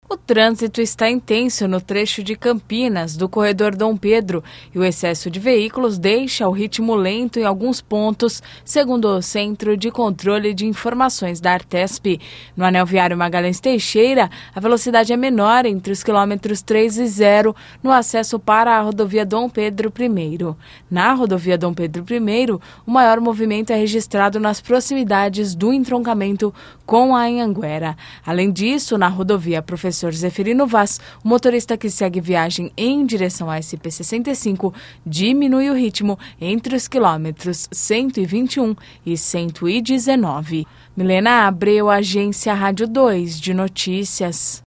O trânsito está intenso no trecho de Campinas, do corredor Dom Pedro, e o excesso de veículos deixa o ritmo lento em alguns pontos, segundo o Centro de Controle de Informações da Artesp. No anel viário Magalhães Teixeira, a velocidade é menor entre os quilômetros 3 e 0 no acesso para a rodovia Dom Pedro I. Na rodovia Dom Pedro I, o maior movimento é registrado nas proximidades do entroncamento com a Anhanguera. Além disso, na rodovia Professor Zeferino Vaz, o motorista que segue viagem em direção à SP-65 diminui o ritmo entre os quilômetros 121 e 119. Milena Abreu, Agência Rádio 2 de Notícias.